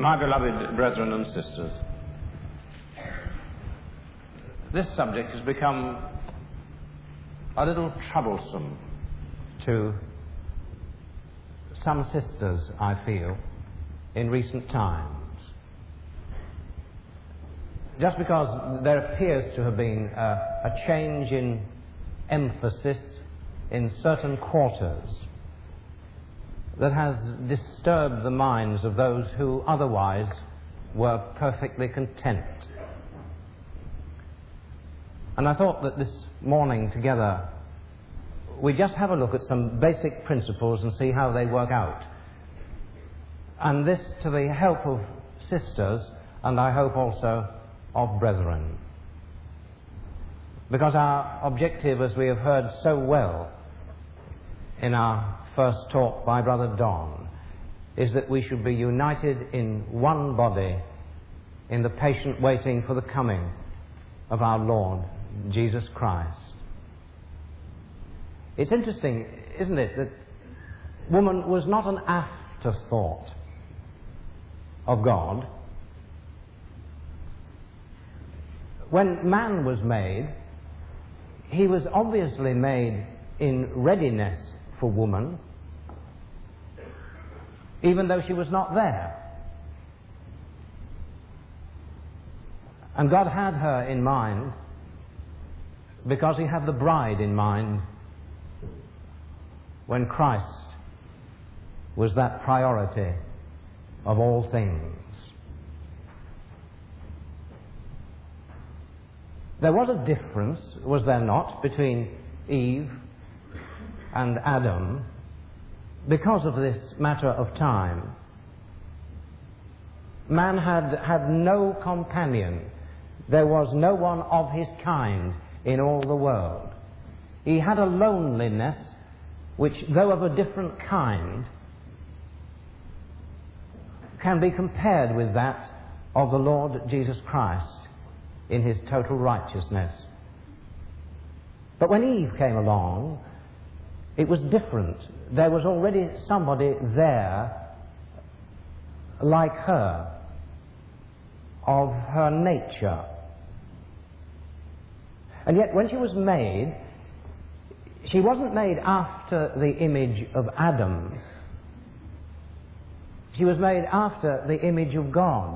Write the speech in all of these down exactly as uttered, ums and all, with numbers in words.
My beloved brethren and sisters, this subject has become a little troublesome to some sisters, I feel, in recent times. Just because there appears to have been a, a change in emphasis in certain quarters that has disturbed the minds of those who otherwise were perfectly content. And I thought that this morning together we just have a look at some basic principles and see how they work out. And this to the help of sisters, and I hope also of brethren. Because our objective, as we have heard so well in our first talk by Brother Don, is that we should be united in one body in the patient waiting for the coming of our Lord Jesus Christ. It's interesting, isn't it, that woman was not an afterthought of God. When man was made, he was obviously made in readiness for woman, even though she was not there. And God had her in mind because he had the bride in mind when Christ was that priority of all things. There was a difference, was there not, between Eve and Adam because of this matter of time. Man had had no companion. There was no one of his kind in all the world. He had a loneliness which, though of a different kind, can be compared with that of the Lord Jesus Christ in his total righteousness. But when Eve came along, it was different. There was already somebody there like her, of her nature. And yet when she was made, she wasn't made after the image of Adam. She was made after the image of God.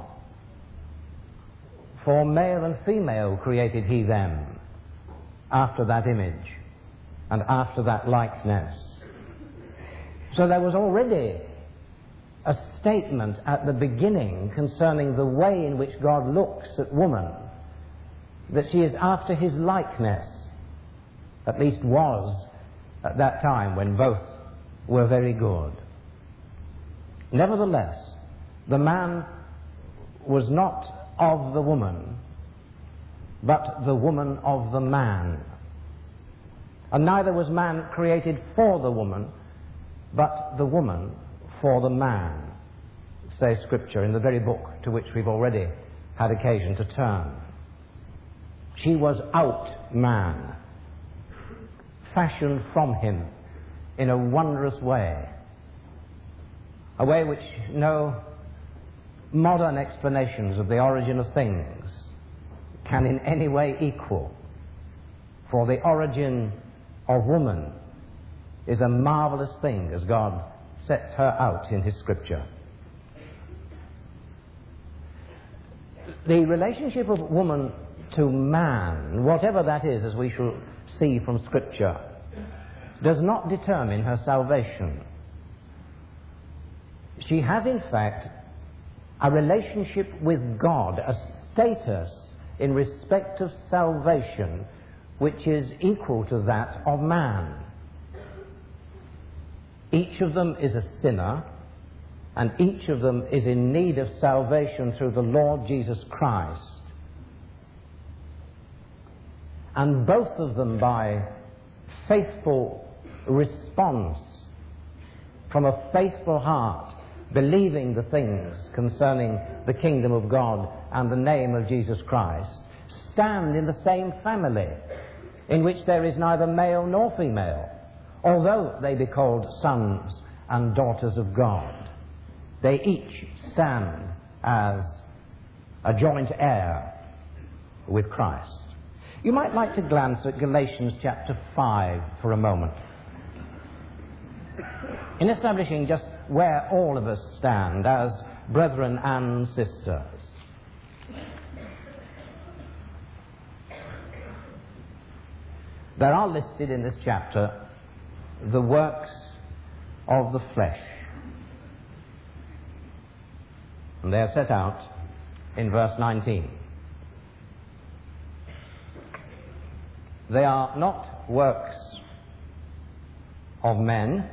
For male and female created he them, after that image and after that likeness. So there was already a statement at the beginning concerning the way in which God looks at woman, that she is after his likeness, at least was at that time when both were very good. Nevertheless, the man was not of the woman, but the woman of the man. And neither was man created for the woman, but the woman for the man, says Scripture in the very book to which we've already had occasion to turn. She was out man, fashioned from him in a wondrous way, a way which no modern explanations of the origin of things can in any way equal. For the origin of woman is a marvelous thing as God sets her out in his Scripture. The relationship of woman to man, whatever that is, as we shall see from Scripture, does not determine her salvation. She has, in fact, a relationship with God, a status in respect of salvation which is equal to that of man. Each of them is a sinner, and each of them is in need of salvation through the Lord Jesus Christ. And both of them, by faithful response from a faithful heart, believing the things concerning the kingdom of God and the name of Jesus Christ, stand in the same family in which there is neither male nor female, although they be called sons and daughters of God. They each stand as a joint heir with Christ. You might like to glance at Galatians chapter five for a moment, in establishing just where all of us stand as brethren and sisters. There are listed in this chapter the works of the flesh. And they are set out in verse nineteen. They are not works of men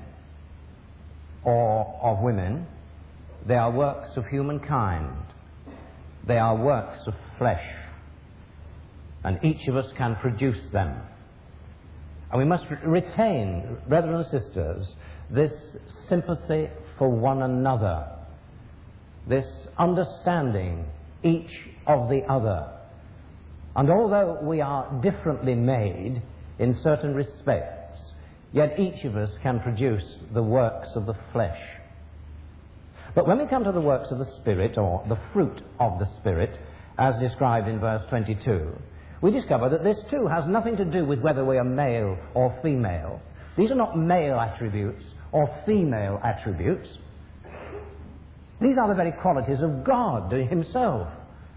or of women. They are works of humankind. They are works of flesh. And each of us can produce them. And we must retain, brethren and sisters, this sympathy for one another, this understanding each of the other. And although we are differently made in certain respects, yet each of us can produce the works of the flesh. But when we come to the works of the Spirit, or the fruit of the Spirit, as described in verse twenty-two, we discover that this too has nothing to do with whether we are male or female. These are not male attributes or female attributes. These are the very qualities of God Himself.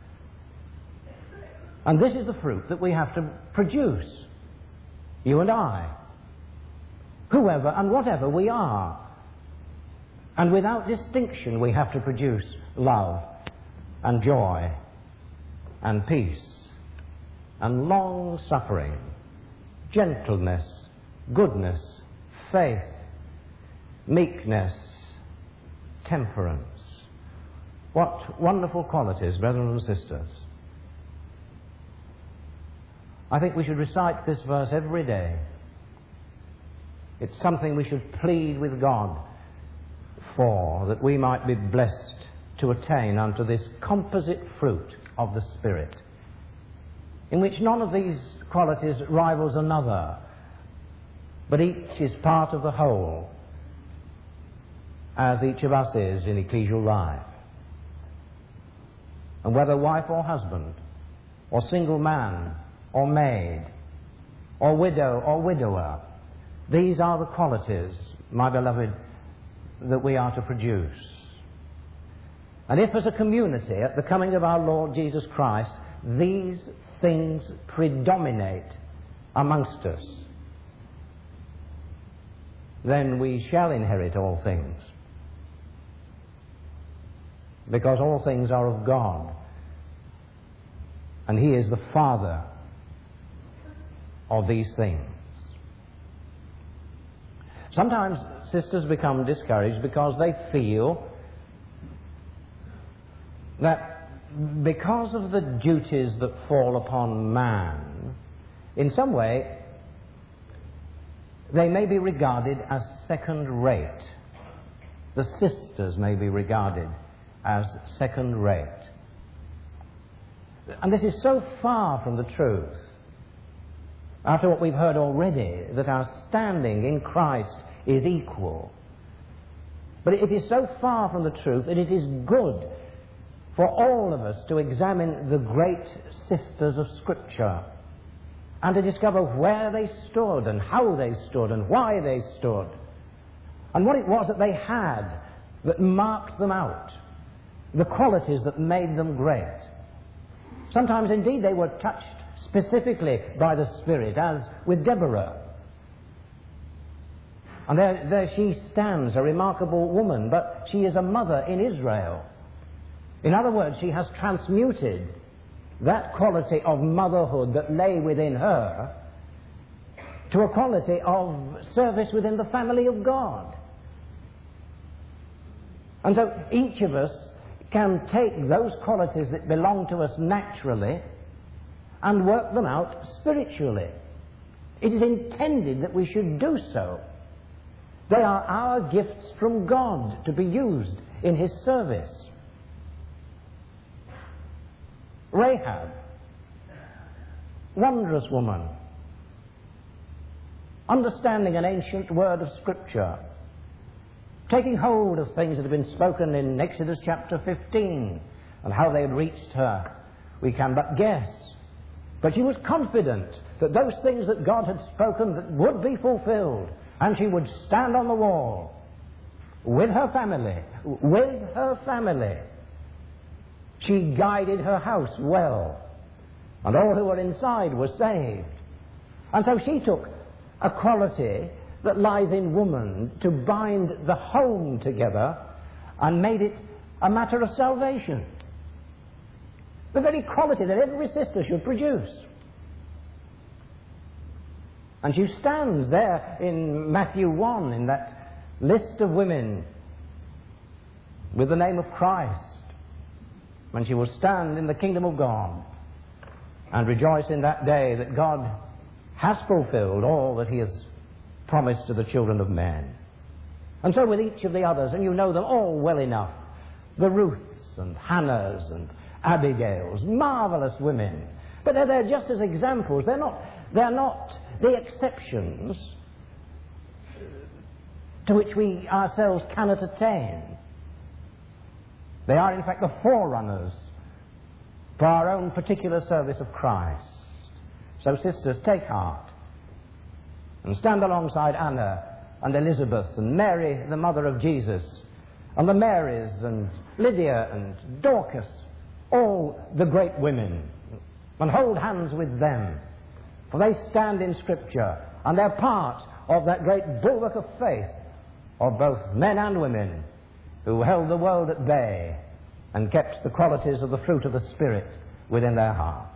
And this is the fruit that we have to produce, you and I, whoever and whatever we are. And without distinction we have to produce love and joy and peace and long-suffering, gentleness, goodness, faith, meekness, temperance. What wonderful qualities, brethren and sisters. I think we should recite this verse every day. It's something we should plead with God for, that we might be blessed to attain unto this composite fruit of the Spirit, in which none of these qualities rivals another, but each is part of the whole, as each of us is in ecclesial life. And whether wife or husband, or single man or maid, or widow or widower, these are the qualities, my beloved, that we are to produce. And if as a community, at the coming of our Lord Jesus Christ, these things predominate amongst us, then we shall inherit all things, because all things are of God, and He is the Father of these things. Sometimes sisters become discouraged because they feel that because of the duties that fall upon man, in some way they may be regarded as second-rate. The sisters may be regarded as second-rate. And this is so far from the truth, after what we've heard already, that our standing in Christ is equal. But it is so far from the truth that it is good for all of us to examine the great sisters of Scripture and to discover where they stood and how they stood and why they stood and what it was that they had that marked them out, the qualities that made them great. Sometimes indeed they were touched specifically by the Spirit, as with Deborah. And there, there she stands, a remarkable woman, but she is a mother in Israel. In other words, she has transmuted that quality of motherhood that lay within her to a quality of service within the family of God. And so each of us can take those qualities that belong to us naturally and work them out spiritually. It is intended that we should do so. They are our gifts from God to be used in His service. Rahab, wondrous woman, understanding an ancient word of Scripture, taking hold of things that have been spoken in Exodus chapter fifteen, and how they had reached her, we can but guess. But she was confident that those things that God had spoken that would be fulfilled, and she would stand on the wall with her family, with her family. She guided her house well, and all who were inside were saved. And so she took a quality that lies in woman to bind the home together and made it a matter of salvation. The very quality that every sister should produce. And she stands there in Matthew one, in that list of women with the name of Christ, when she will stand in the kingdom of God and rejoice in that day that God has fulfilled all that he has promised to the children of men. And so with each of the others, and you know them all well enough, the Ruths and Hannahs and Abigails, marvelous women. But they're there just as examples. They're not, they're not the exceptions to which we ourselves cannot attain. They are, in fact, the forerunners for our own particular service of Christ. So, sisters, take heart and stand alongside Anna and Elizabeth and Mary, the mother of Jesus, and the Marys and Lydia and Dorcas, all the great women, and hold hands with them, for they stand in Scripture, and they're part of that great bulwark of faith of both men and women who held the world at bay and kept the qualities of the fruit of the Spirit within their hearts.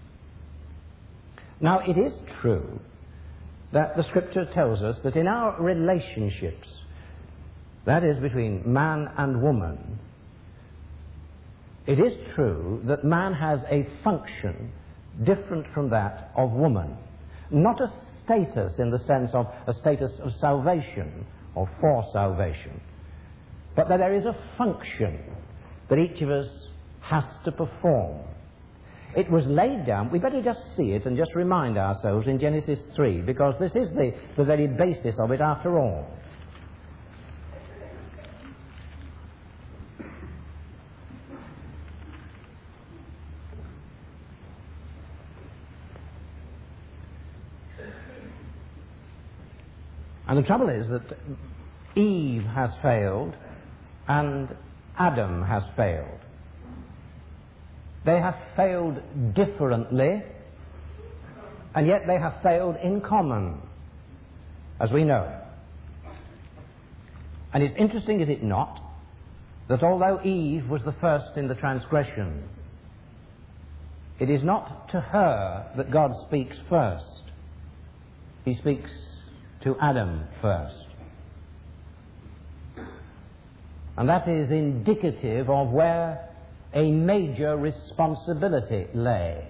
Now, it is true that the Scripture tells us that in our relationships, that is between man and woman, it is true that man has a function different from that of woman. Not a status in the sense of a status of salvation or for salvation, but that there is a function that each of us has to perform. It was laid down, we better just see it and just remind ourselves in Genesis three, because this is the, the very basis of it after all. And the trouble is that Eve has failed and Adam has failed. They have failed differently, and yet they have failed in common, as we know. And it's interesting, is it not, that although Eve was the first in the transgression, it is not to her that God speaks first. He speaks to Adam first. And that is indicative of where a major responsibility lay.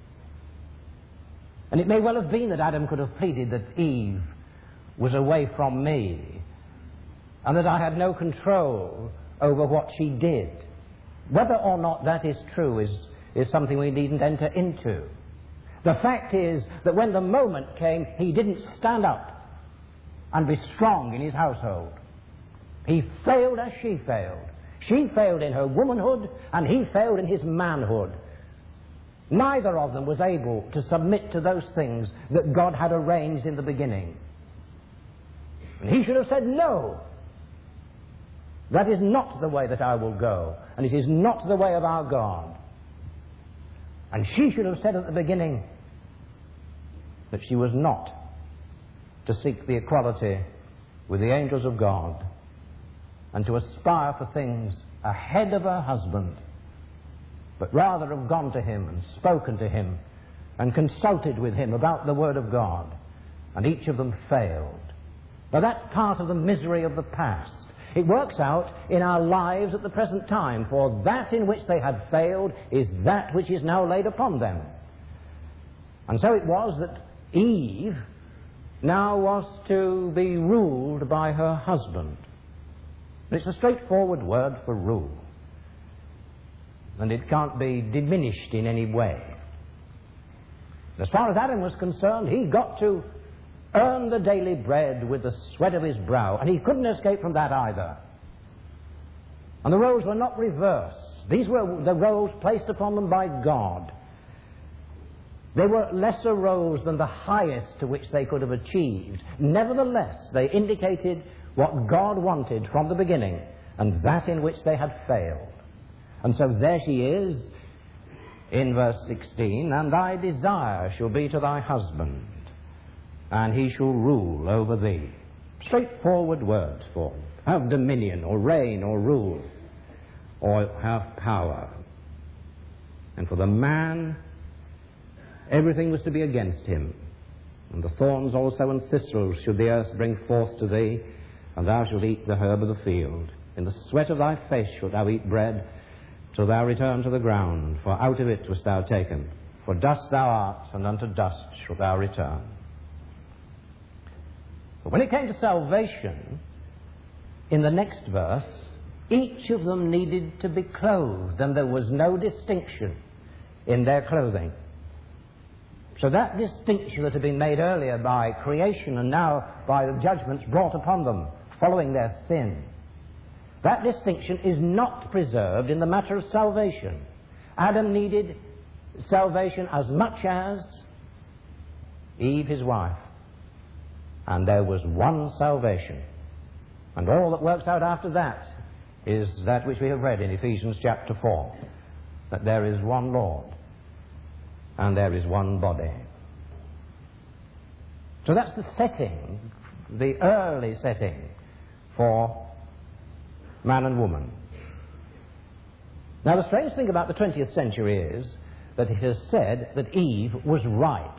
And it may well have been that Adam could have pleaded that Eve was away from me and that I had no control over what she did. Whether or not that is true is, is something we needn't enter into. The fact is that when the moment came, he didn't stand up and be strong in his household. He failed as she failed. She failed in her womanhood, and he failed in his manhood. Neither of them was able to submit to those things that God had arranged in the beginning. And he should have said, no, that is not the way that I will go, and it is not the way of our God. And she should have said at the beginning that she was not to seek the equality with the angels of God and to aspire for things ahead of her husband, but rather have gone to him and spoken to him and consulted with him about the Word of God, and each of them failed. Now that's part of the misery of the past. It works out in our lives at the present time, for that in which they had failed is that which is now laid upon them. And so it was that Eve now was to be ruled by her husband. It's a straightforward word for rule, and it can't be diminished in any way. As far as Adam was concerned, he got to earn the daily bread with the sweat of his brow, and he couldn't escape from that either. And the roles were not reversed. These were the roles placed upon them by God. They were lesser roles than the highest to which they could have achieved. Nevertheless, they indicated what God wanted from the beginning, and that in which they had failed. And so there she is in verse sixteen, and thy desire shall be to thy husband, and he shall rule over thee. Straightforward words for have dominion, or reign, or rule, or have power. And for the man, everything was to be against him. And the thorns also and thistles should the earth bring forth to thee, and thou shalt eat the herb of the field. In the sweat of thy face shalt thou eat bread, till thou return to the ground, for out of it wast thou taken. For dust thou art, and unto dust shalt thou return. But when it came to salvation, in the next verse, each of them needed to be clothed, and there was no distinction in their clothing. So that distinction that had been made earlier by creation and now by the judgments brought upon them following their sin, that distinction is not preserved in the matter of salvation. Adam needed salvation as much as Eve, his wife. And there was one salvation. And all that works out after that is that which we have read in Ephesians chapter four, that there is one Lord and there is one body. So that's the setting, the early setting for man and woman. Now, the strange thing about the twentieth century is that it has said that Eve was right.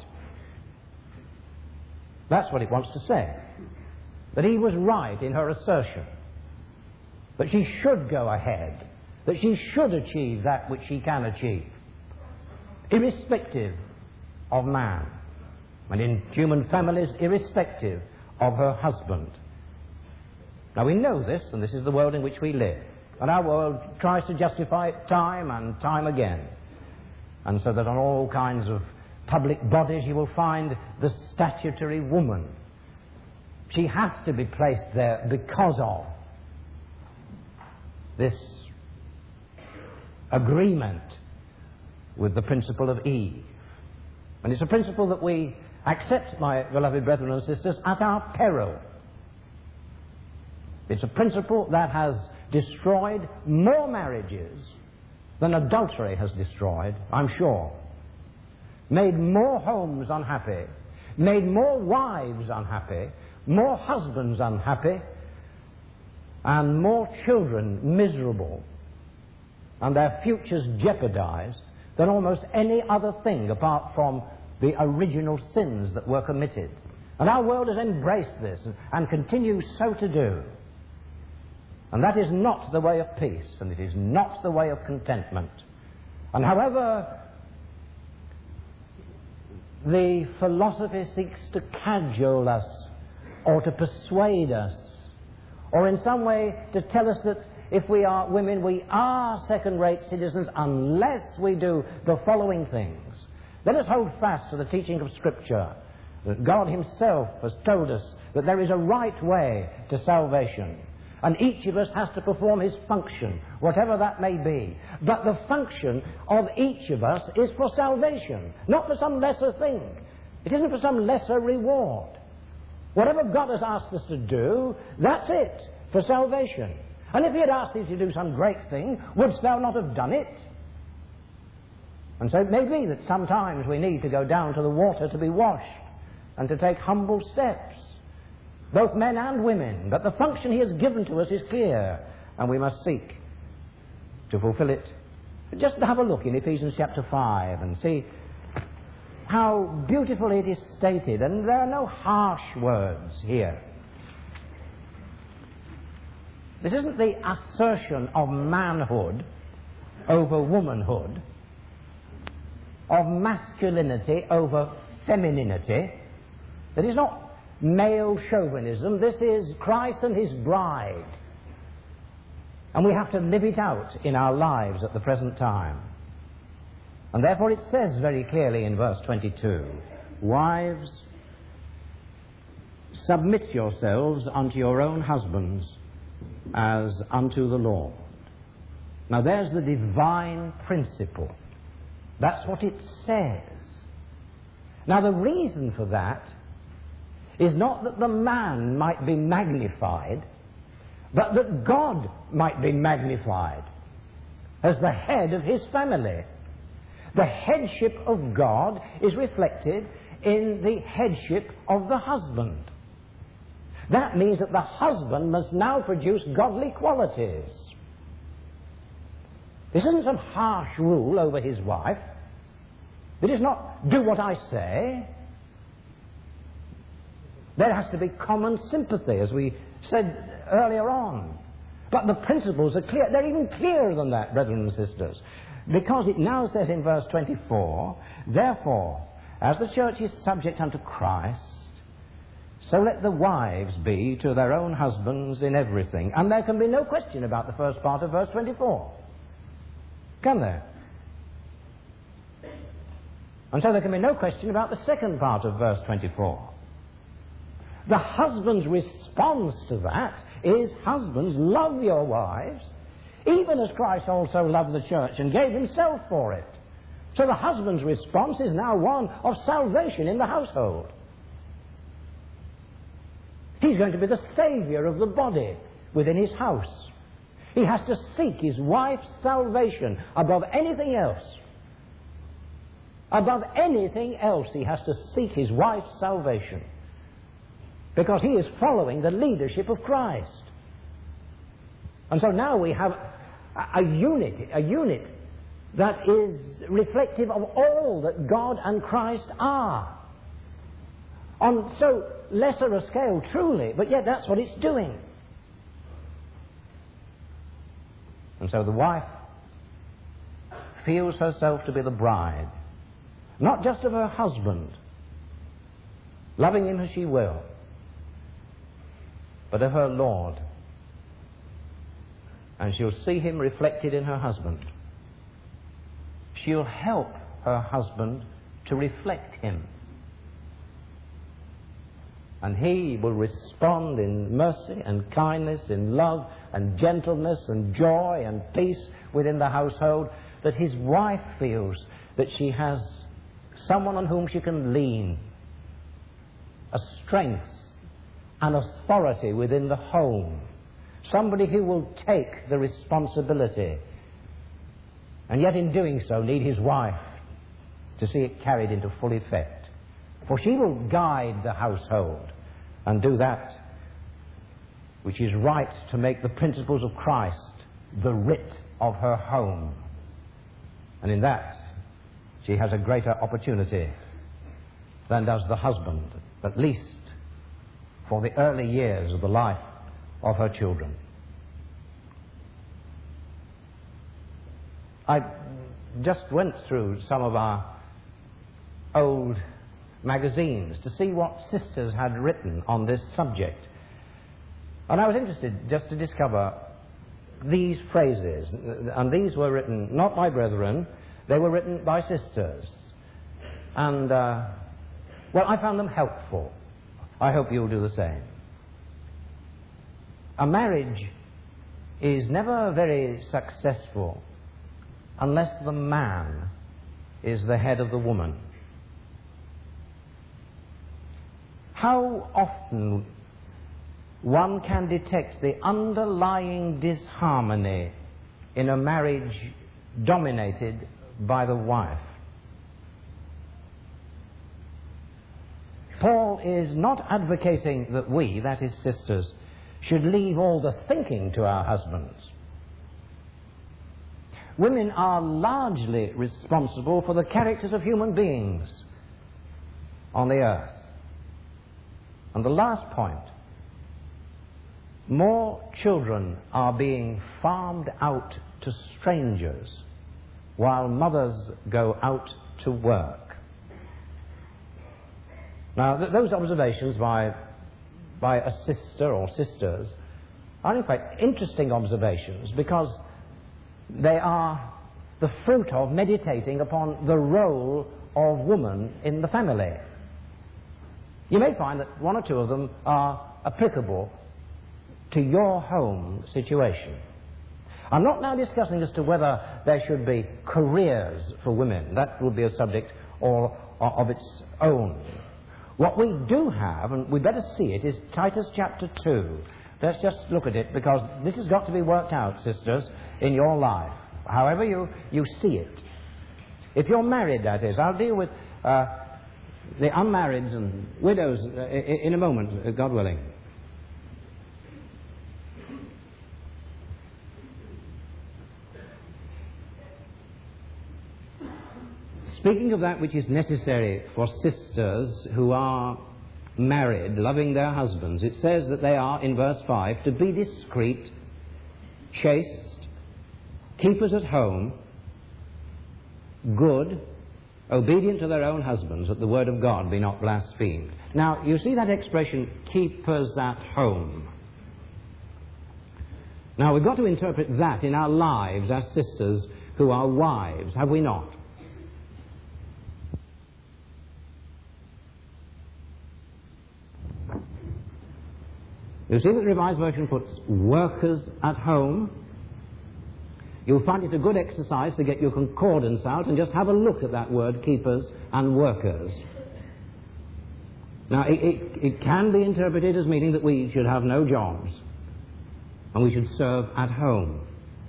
That's what it wants to say. That Eve was right in her assertion. That she should go ahead. That she should achieve that which she can achieve, irrespective of man. And in human families, irrespective of her husband. Now, we know this, and this is the world in which we live. And our world tries to justify it time and time again. And so that on all kinds of public bodies you will find the statutory woman. She has to be placed there because of this agreement with the principle of Eve. And it's a principle that we accept, my beloved brethren and sisters, at our peril. It's a principle that has destroyed more marriages than adultery has destroyed, I'm sure. Made more homes unhappy, made more wives unhappy, more husbands unhappy, and more children miserable, and their futures jeopardized than almost any other thing apart from the original sins that were committed. And our world has embraced this and continues so to do. And that is not the way of peace, and it is not the way of contentment. And however the philosophy seeks to cajole us, or to persuade us, or in some way to tell us that if we are women, we are second-rate citizens unless we do the following things. Let us hold fast to the teaching of Scripture, that God Himself has told us that there is a right way to salvation. And each of us has to perform his function, whatever that may be. But the function of each of us is for salvation, not for some lesser thing. It isn't for some lesser reward. Whatever God has asked us to do, that's it, for salvation. And if He had asked thee to do some great thing, wouldst thou not have done it? And so it may be that sometimes we need to go down to the water to be washed and to take humble steps, both men and women, but the function He has given to us is clear, and we must seek to fulfill it. Just have a look in Ephesians chapter five and see how beautifully it is stated, and there are no harsh words here. This isn't the assertion of manhood over womanhood, of masculinity over femininity. It is not male chauvinism. This is Christ and His bride. And we have to live it out in our lives at the present time. And therefore it says very clearly in verse twenty-two, wives, submit yourselves unto your own husbands as unto the Lord. Now there's the divine principle. That's what it says. Now the reason for that is not that the man might be magnified, but that God might be magnified as the head of his family. The headship of God is reflected in the headship of the husband. That means that the husband must now produce godly qualities. This isn't some harsh rule over his wife. It is not, do what I say. There has to be common sympathy, as we said earlier on. But the principles are clear. They're even clearer than that, brethren and sisters. Because it now says in verse twenty-four, therefore, as the church is subject unto Christ, so let the wives be to their own husbands in everything. And there can be no question about the first part of verse twenty-four. Can there? And so there can be no question about the second part of verse twenty-four. The husband's response to that is, husbands, love your wives, even as Christ also loved the church and gave himself for it. So the husband's response is now one of salvation in the household. He's going to be the saviour of the body within his house. He has to seek his wife's salvation above anything else. Above anything else, he has to seek his wife's salvation, because he is following the leadership of Christ. And so now we have a, a unit, a unit that is reflective of all that God and Christ are. On so lesser a scale, truly, but yet that's what it's doing. And so the wife feels herself to be the bride, not just of her husband, loving him as she will, but of her Lord. And she'll see him reflected in her husband. She'll help her husband to reflect him. And he will respond in mercy and kindness, in love and gentleness and joy and peace within the household, that his wife feels that she has someone on whom she can lean, a strength, an authority within the home, somebody who will take the responsibility, and yet in doing so need his wife to see it carried into full effect. For she will guide the household and do that which is right to make the principles of Christ the writ of her home. And in that she has a greater opportunity than does the husband, at least for the early years of the life of her children. I just went through some of our old magazines to see what sisters had written on this subject. And I was interested just to discover these phrases. And these were written not by brethren, they were written by sisters. And, uh, well, I found them helpful. I hope you'll do the same. A marriage is never very successful unless the man is the head of the woman. How often one can detect the underlying disharmony in a marriage dominated by the wife. Paul is not advocating that we, that is sisters, should leave all the thinking to our husbands. Women are largely responsible for the characters of human beings on the earth. And the last point, more children are being farmed out to strangers while mothers go out to work. Now, th- those observations by, by a sister or sisters are in fact interesting observations, because they are the fruit of meditating upon the role of woman in the family. You may find that one or two of them are applicable to your home situation. I'm not now discussing as to whether there should be careers for women. That would be a subject all of its own. What we do have, and we better see it, is Titus chapter two. Let's just look at it, because this has got to be worked out, sisters, in your life, however you, you see it. If you're married, that is. I'll deal with uh, the unmarrieds and widows uh, in a moment, uh, God willing. Speaking of that which is necessary for sisters who are married, loving their husbands, it says that they are, in verse five, to be discreet, chaste, keepers at home, good, obedient to their own husbands, that the word of God be not blasphemed. Now, you see that expression, keepers at home. Now, we've got to interpret that in our lives as sisters who are wives, have we not? You see that the Revised Version puts workers at home. You'll find it a good exercise to get your concordance out and just have a look at that word, keepers and workers. Now, it, it, it can be interpreted as meaning that we should have no jobs and we should serve at home.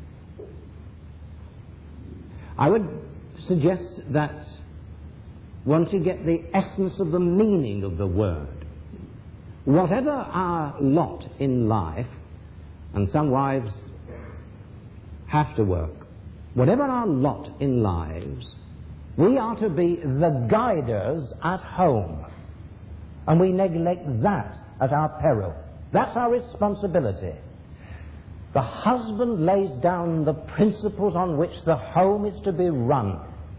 I would suggest that once you get the essence of the meaning of the word, whatever our lot in life, and some wives have to work, whatever our lot in lives, we are to be the guiders at home. And we neglect that at our peril. That's our responsibility. The husband lays down the principles on which the home is to be run.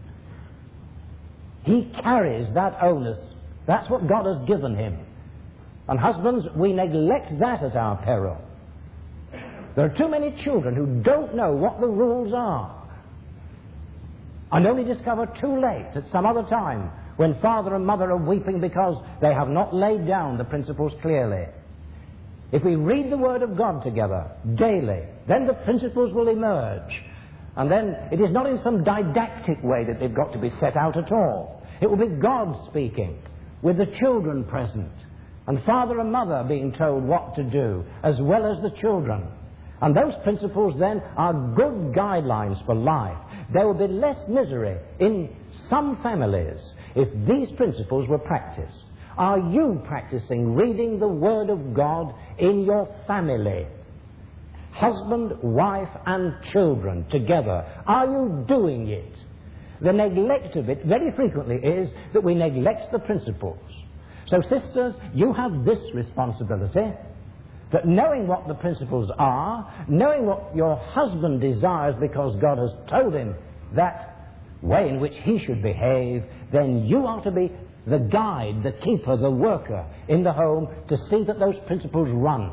He carries that onus. That's what God has given him. And husbands, we neglect that at our peril. There are too many children who don't know what the rules are and only discover too late at some other time when father and mother are weeping because they have not laid down the principles clearly. If we read the Word of God together daily, then the principles will emerge. And then it is not in some didactic way that they've got to be set out at all. It will be God speaking with the children present, and father and mother being told what to do, as well as the children. And those principles then are good guidelines for life. There will be less misery in some families if these principles were practiced. Are you practicing reading the Word of God in your family? Husband, wife, and children together. Are you doing it? The neglect of it very frequently is that we neglect the principles. So, sisters, you have this responsibility, that knowing what the principles are, knowing what your husband desires because God has told him that way in which he should behave, then you are to be the guide, the keeper, the worker in the home to see that those principles run.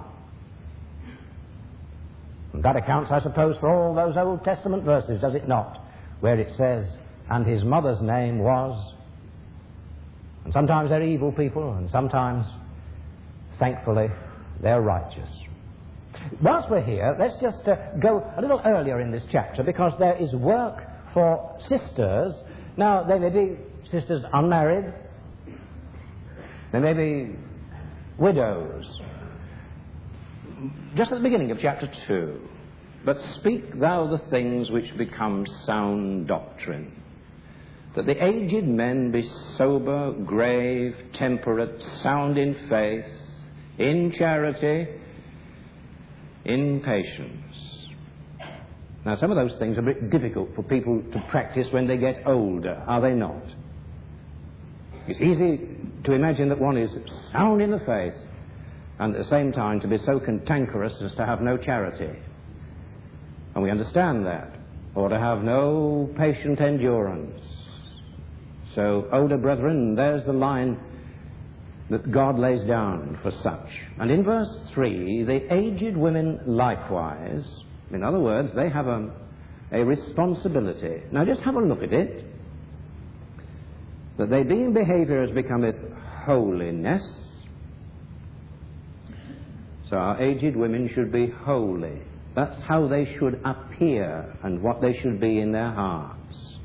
And that accounts, I suppose, for all those Old Testament verses, does it not? Where it says, and his mother's name was... And sometimes they're evil people, and sometimes, thankfully, they're righteous. Whilst we're here, let's just uh, go a little earlier in this chapter, because there is work for sisters. Now, they may be sisters unmarried, they may be widows. Just at the beginning of chapter two, but speak thou the things which become sound doctrine, that the aged men be sober, grave, temperate, sound in faith, in charity, in patience. Now, some of those things are a bit difficult for people to practice when they get older, are they not? It's easy to imagine that one is sound in the faith and at the same time to be so cantankerous as to have no charity. And we understand that. Or to have no patient endurance. So, older brethren, there's the line that God lays down for such. And in verse three, the aged women likewise, in other words, they have a, a responsibility. Now just have a look at it. That they be in behaviour as becometh holiness. So our aged women should be holy. That's how they should appear and what they should be in their hearts.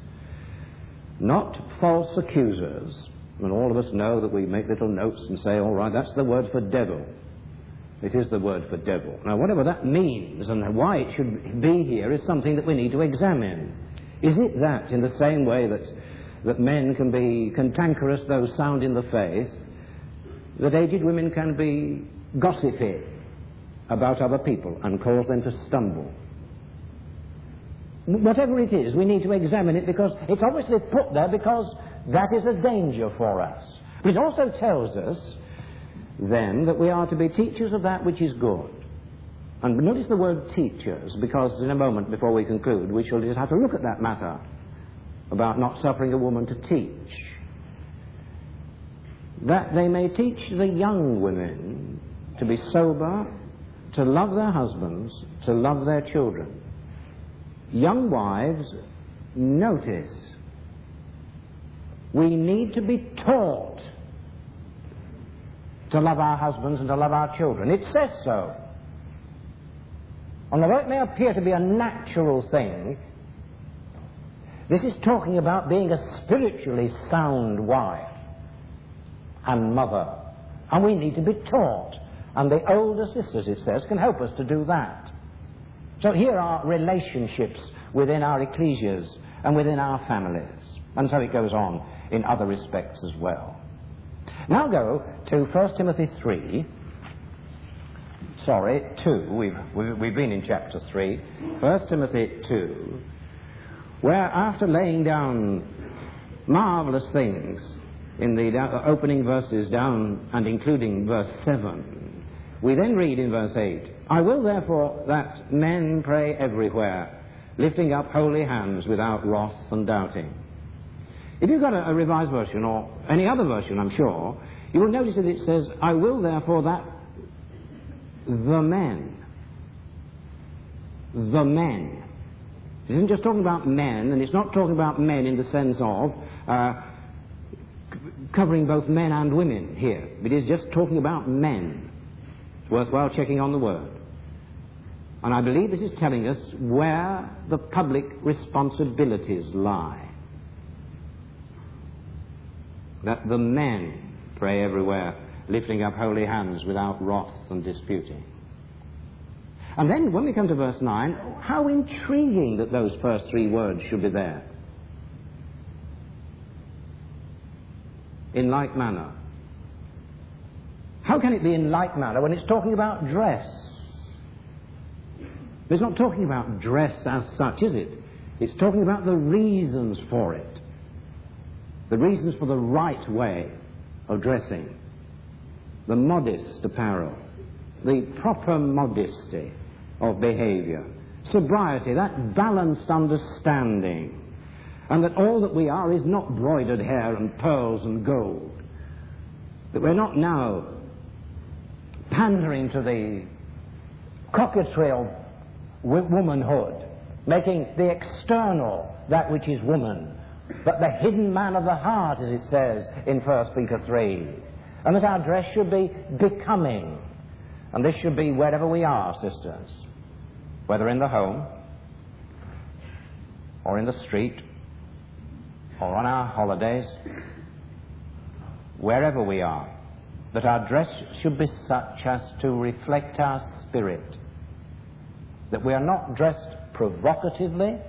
Not false accusers. And all of us know that we make little notes and say, all right, that's the word for devil. It is the word for devil. Now, whatever that means and why it should be here is something that we need to examine. Is it that, in the same way that, that men can be cantankerous, though sound in the faith, that aged women can be gossipy about other people and cause them to stumble? Whatever it is, we need to examine it, because it's obviously put there because that is a danger for us. But it also tells us, then, that we are to be teachers of that which is good. And notice the word teachers, because in a moment, before we conclude, we shall just have to look at that matter about not suffering a woman to teach. That they may teach the young women to be sober, to love their husbands, to love their children. Young wives, notice, we need to be taught to love our husbands and to love our children. It says so. And although it may appear to be a natural thing, this is talking about being a spiritually sound wife and mother. And we need to be taught. And the older sisters, it says, can help us to do that. So here are relationships within our ecclesias and within our families. And so it goes on in other respects as well. Now go to First Timothy three. Sorry, two. We've, we've, we've been in chapter three. First Timothy two, where after laying down marvelous things in the down, opening verses down and including verse seven, we then read in verse eight, I will therefore that men pray everywhere, lifting up holy hands without wrath and doubting. If you've got a, a revised version, or any other version, I'm sure, you will notice that it says, I will therefore that the men, the men. It isn't just talking about men, and it's not talking about men in the sense of uh, c- covering both men and women here. It is just talking about men. It's worthwhile checking on the word. And I believe this is telling us where the public responsibilities lie. That the men pray everywhere, lifting up holy hands without wrath and disputing. And then when we come to verse nine, how intriguing that those first three words should be there. In like manner. How can it be in like manner when it's talking about dress? It's not talking about dress as such, is it? It's talking about the reasons for it. The reasons for the right way of dressing. The modest apparel. The proper modesty of behavior. Sobriety, that balanced understanding. And that all that we are is not broidered hair and pearls and gold. That we're not now pandering to the coquetry of womanhood, making the external that which is woman, but the hidden man of the heart, as it says in First Peter three. And that our dress should be becoming. And this should be wherever we are, sisters. Whether in the home, or in the street, or on our holidays, wherever we are, that our dress should be such as to reflect our spirit. That we are not dressed provocatively,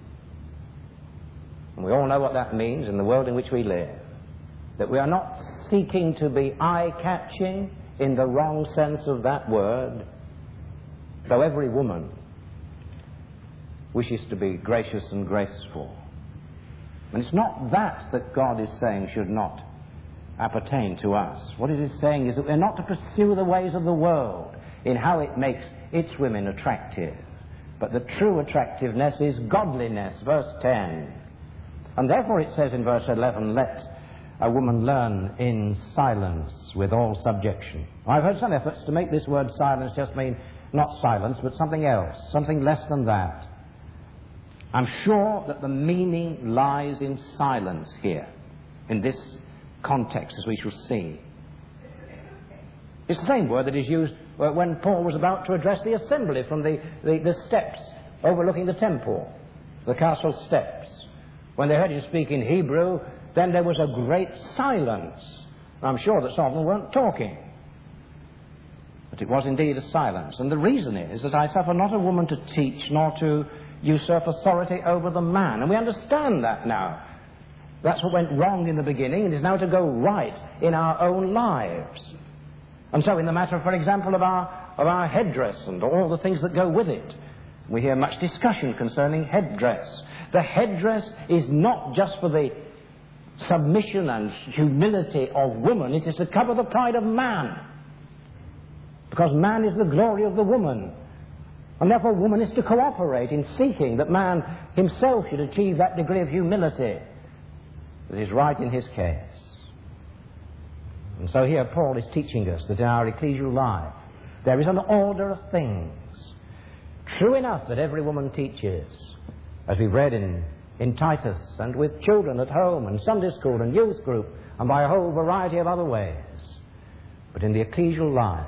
and we all know what that means in the world in which we live. That we are not seeking to be eye-catching in the wrong sense of that word, though every woman wishes to be gracious and graceful. And it's not that that God is saying should not appertain to us. What it is saying is that we're not to pursue the ways of the world in how it makes its women attractive. But the true attractiveness is godliness, verse ten. And therefore it says in verse eleven, let a woman learn in silence with all subjection. I've heard some efforts to make this word silence just mean not silence, but something else, something less than that. I'm sure that the meaning lies in silence here, in this context, as we shall see. It's the same word that is used when Paul was about to address the assembly from the, the, the steps overlooking the temple, the castle steps. When they heard him speak in Hebrew, then there was a great silence. I'm sure that some of them weren't talking. But it was indeed a silence. And the reason is that I suffer not a woman to teach nor to usurp authority over the man. And we understand that now. That's what went wrong in the beginning and is now to go right in our own lives. And so in the matter, for example, of our, of our headdress and all the things that go with it, we hear much discussion concerning headdress. The headdress is not just for the submission and humility of woman, it is to cover the pride of man. Because man is the glory of the woman. And therefore woman is to cooperate in seeking that man himself should achieve that degree of humility that is right in his case. And so here Paul is teaching us that in our ecclesial life there is an order of things. True enough that every woman teaches, as we've read in, in Titus, and with children at home and Sunday school and youth group and by a whole variety of other ways. But in the ecclesial life,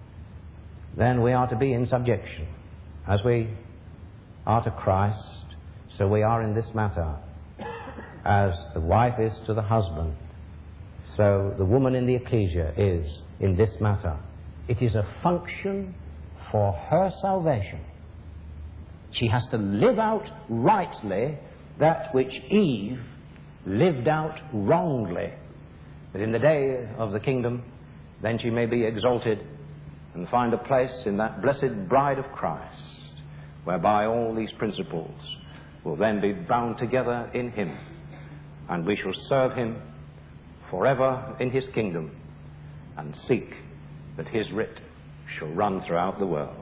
then we are to be in subjection. As we are to Christ, so we are in this matter. As the wife is to the husband, so the woman in the ecclesia is in this matter. It is a function for her salvation. She has to live out rightly that which Eve lived out wrongly. That in the day of the kingdom, then she may be exalted and find a place in that blessed bride of Christ, whereby all these principles will then be bound together in him, and we shall serve him forever in his kingdom and seek that his writ shall run throughout the world.